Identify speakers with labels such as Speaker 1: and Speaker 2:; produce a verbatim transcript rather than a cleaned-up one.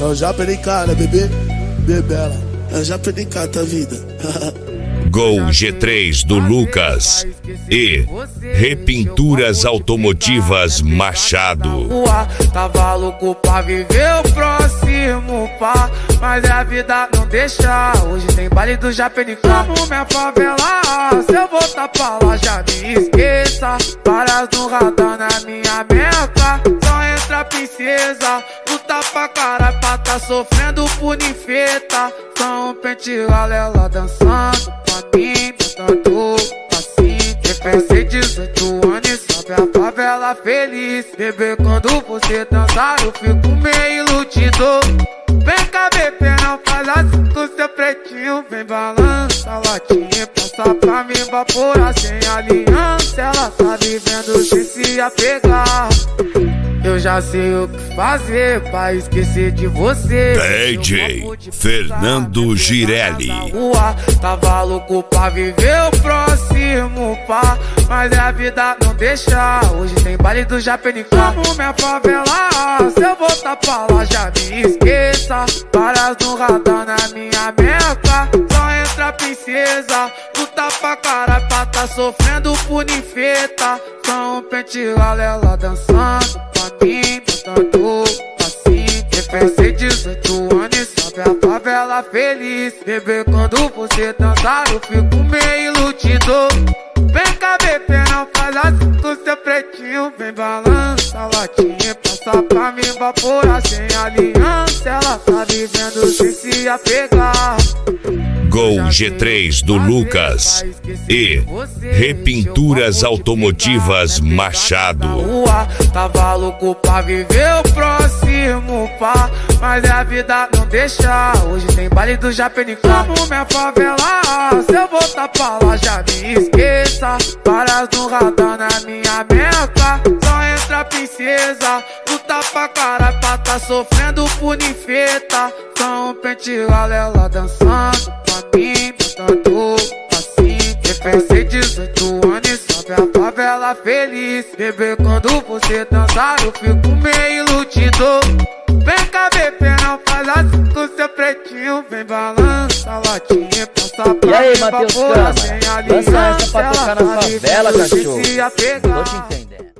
Speaker 1: Eu já perdi cara, bebê, bebela. Eu já perdi cara da vida.
Speaker 2: Gol G três do Lucas e Repinturas Automotivas Machado.
Speaker 3: Tava louco pra viver o próximo, pá, mas a vida não deixa. Hoje tem baile do Japenicão no minha favela. Se eu voltar pra lá já me esqueça. Várias no radar na minha meca. Só entra princesa, luta pra caralho pra tá sofrendo por ninfeta. Só um pente galela dançando pra mim, botando assim. Eu pensei dezoito anos e sobe a favela feliz. Bebê, quando você dançar eu fico meio iludido. Vem cá, bebê, não faz assim com seu pretinho. Vem balança a latinha, passa pra mim vaporar sem aliança. Ela tá vivendo sem se apegar. Eu já sei o que fazer pra esquecer de você.
Speaker 2: D J Fernando Girelli.
Speaker 3: Tava louco pra viver o próximo, pá, mas a vida não deixa. Hoje tem baile do Japenicão no minha favela. Se eu voltar pra lá já me esqueça. Várias no radar na minha meca. Só entra princesa, luta pra caralho pra tá sofrendo por ninfeta. Só um pente galela dançando pra mim, botando assim. Eu pensei dezoito anos e sobe a favela feliz. Bebê, quando você dançar eu fico meio iludido. Vem cá, bebê, não faz assim com seu pretinho. Vem balança a latinha, passa pra mim vaporar sem aliança. Ela tá vivendo sem se apegar.
Speaker 2: Gol G três do Lucas e Repinturas Automotivas Machado.
Speaker 3: Tava louco pra viver o próximo, pá, mas a vida não deixa. Hoje tem baile do Japenicão no minha favela. Se eu voltar pra lá já me esqueça. Várias no radar na minha meca. Só entra princesa, luta pra caralho pra tá sofrendo por ninfeta. Só um pente galela dançando pra mim, botando assim. Eu pensei dezoito anos e sobe a favela feliz. Bebê, quando você dançar eu fico meio iludido. Vem cá, bebê, não faz assim com seu pretinho. Vem balança a latinha, passa pra mim vaporar sem aliança.
Speaker 4: Dança essa pra tocar na favela, cachorro. Tô te entendendo.